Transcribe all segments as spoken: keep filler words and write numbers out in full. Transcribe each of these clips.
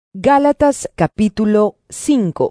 Gálatas capítulo cinco.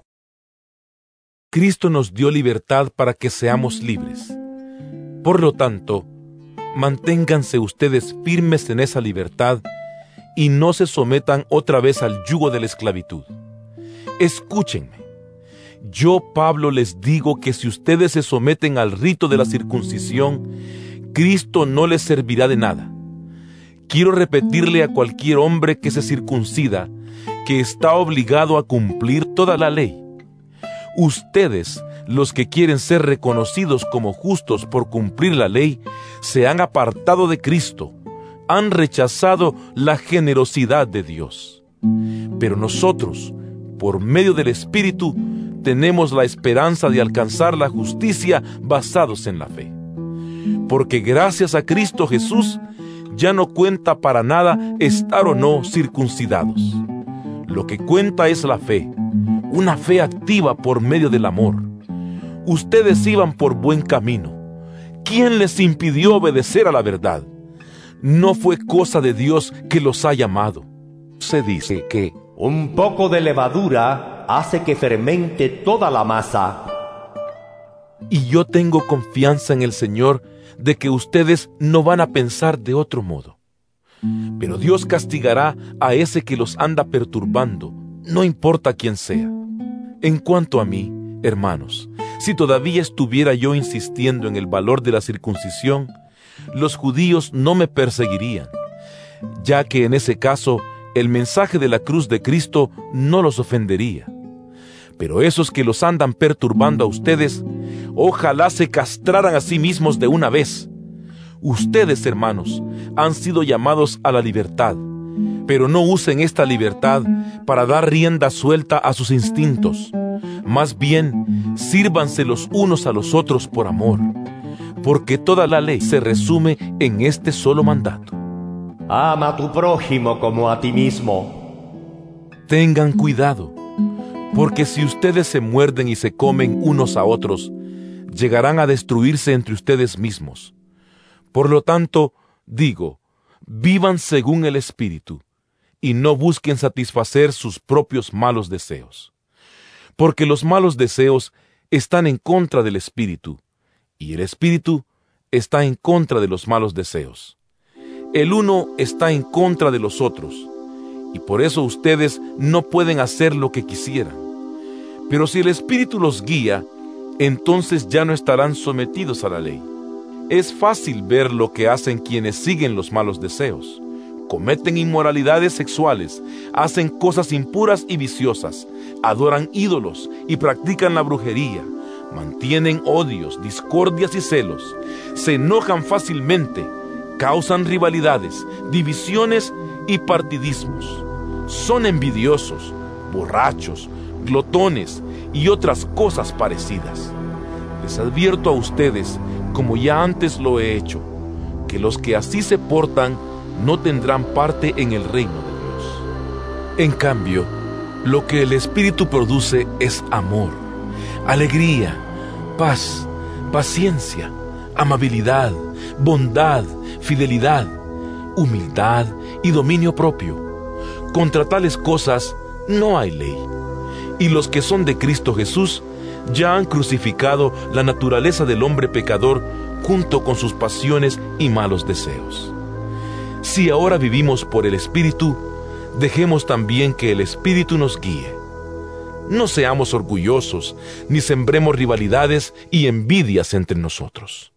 Cristo nos dio libertad para que seamos libres. Por lo tanto, manténganse ustedes firmes en esa libertad y no se sometan otra vez al yugo de la esclavitud. Escúchenme. Yo, Pablo, les digo que si ustedes se someten al rito de la circuncisión, Cristo no les servirá de nada. Quiero repetirle a cualquier hombre que se circuncida que está obligado a cumplir toda la ley. Ustedes, los que quieren ser reconocidos como justos por cumplir la ley, se han apartado de Cristo, han rechazado la generosidad de Dios. Pero nosotros, por medio del Espíritu, tenemos la esperanza de alcanzar la justicia basados en la fe. Porque gracias a Cristo Jesús, ya no cuenta para nada estar o no circuncidados. Lo que cuenta es la fe, una fe activa por medio del amor. Ustedes iban por buen camino. ¿Quién les impidió obedecer a la verdad? No fue cosa de Dios que los ha llamado. Se dice que un poco de levadura hace que fermente toda la masa. Y yo tengo confianza en el Señor de que ustedes no van a pensar de otro modo. Pero Dios castigará a ese que los anda perturbando, no importa quién sea. En cuanto a mí, hermanos, si todavía estuviera yo insistiendo en el valor de la circuncisión, los judíos no me perseguirían, ya que en ese caso el mensaje de la cruz de Cristo no los ofendería. Pero esos que los andan perturbando a ustedes, ojalá se castraran a sí mismos de una vez. Ustedes, hermanos, han sido llamados a la libertad, pero no usen esta libertad para dar rienda suelta a sus instintos. Más bien, sírvanse los unos a los otros por amor, porque toda la ley se resume en este solo mandato: ama a tu prójimo como a ti mismo. Tengan cuidado, porque si ustedes se muerden y se comen unos a otros, llegarán a destruirse entre ustedes mismos. Por lo tanto, digo, vivan según el Espíritu, y no busquen satisfacer sus propios malos deseos. Porque los malos deseos están en contra del Espíritu, y el Espíritu está en contra de los malos deseos. El uno está en contra de los otros, y por eso ustedes no pueden hacer lo que quisieran. Pero si el Espíritu los guía, entonces ya no estarán sometidos a la ley. Es fácil ver lo que hacen quienes siguen los malos deseos. Cometen inmoralidades sexuales, hacen cosas impuras y viciosas, adoran ídolos y practican la brujería, mantienen odios, discordias y celos, se enojan fácilmente, causan rivalidades, divisiones y partidismos. Son envidiosos, borrachos, glotones y otras cosas parecidas. Les advierto a ustedes, como ya antes lo he hecho, que los que así se portan no tendrán parte en el reino de Dios. En cambio, lo que el Espíritu produce es amor, alegría, paz, paciencia, amabilidad, bondad, fidelidad, humildad y dominio propio. Contra tales cosas no hay ley. Y los que son de Cristo Jesús ya han crucificado la naturaleza del hombre pecador junto con sus pasiones y malos deseos. Si ahora vivimos por el Espíritu, dejemos también que el Espíritu nos guíe. No seamos orgullosos, ni sembremos rivalidades y envidias entre nosotros.